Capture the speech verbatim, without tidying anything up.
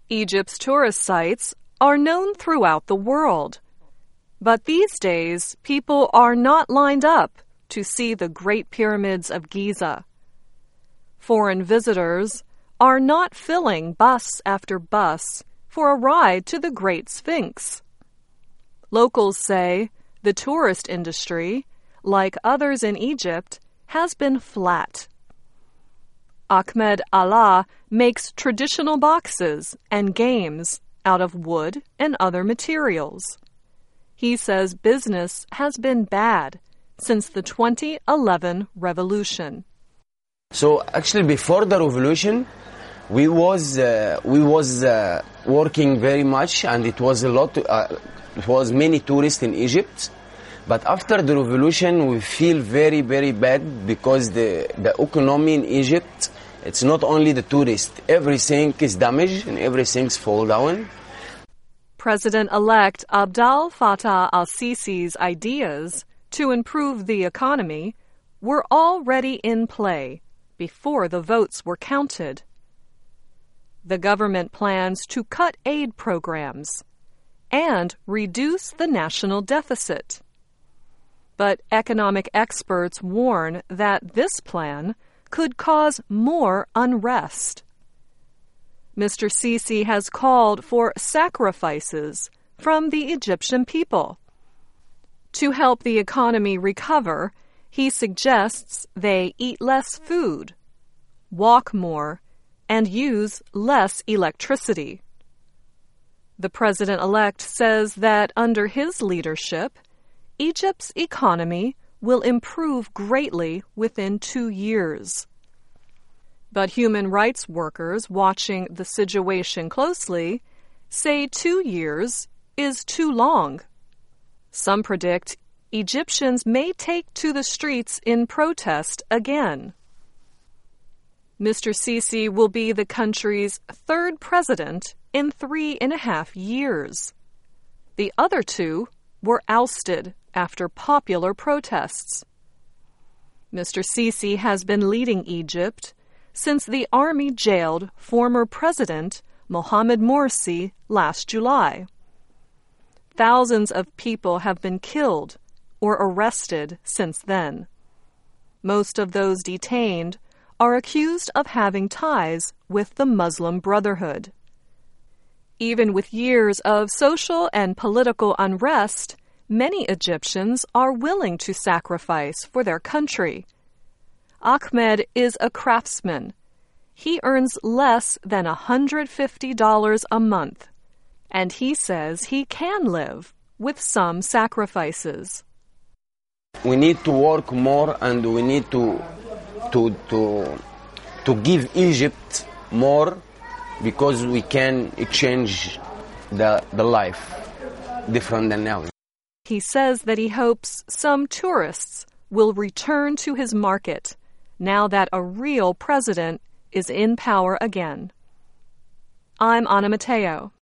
Egypt's tourist sites are known throughout the world. But these days, people are not lined up to see the Great Pyramids of Giza. Foreign visitors are not filling bus after bus for a ride to the Great Sphinx. Locals say the tourist industry, like others in Egypt, has been flat. Ahmed Allah makes traditional boxes and games out of wood and other materials. He says business has been bad since the twenty eleven revolution. So actually before the revolution, we was uh, we was uh, working very much, and it was a lot. Uh, it was many tourists in Egypt. But after the revolution, we feel very very bad because the the economy in Egypt, it's not only the tourists. Everything is damaged and everything's fall down. President-elect Abdel Fattah al-Sisi's ideas to improve the economy were already in play before the votes were counted. The government plans to cut aid programs and reduce the national deficit. But economic experts warn that this plan could cause more unrest. Mister Sisi has called for sacrifices from the Egyptian people. To help the economy recover, he suggests they eat less food, walk more, and use less electricity. The president-elect says that under his leadership, Egypt's economy will improve greatly within two years. But human rights workers watching the situation closely say two years is too long. Some predict Egyptians may take to the streets in protest again. Mister Sisi will be the country's third president in three and a half years. The other two were ousted after popular protests. Mister Sisi has been leading Egypt since the army jailed former President Mohamed Morsi last July. Thousands of people have been killed or arrested since then. Most of those detained are accused of having ties with the Muslim Brotherhood. Even with years of social and political unrest, many Egyptians are willing to sacrifice for their country. Ahmed is a craftsman. He earns less than one hundred fifty dollars a month, and he says he can live with some sacrifices. We need to work more, and we need to to to to give Egypt more, because we can exchange the the life different than now. He says that he hopes some tourists will return to his market now that a real president is in power again. I'm Ana Mateo.